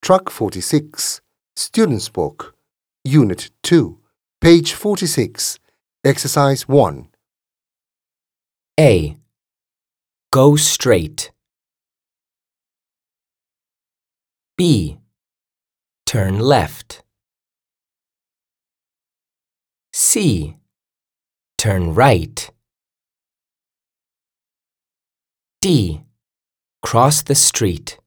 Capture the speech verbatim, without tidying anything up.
Truck forty-six, Student's Book, Unit two, page forty-six, Exercise one. A. Go straight. B. Turn left. C. Turn right. D. Cross the street.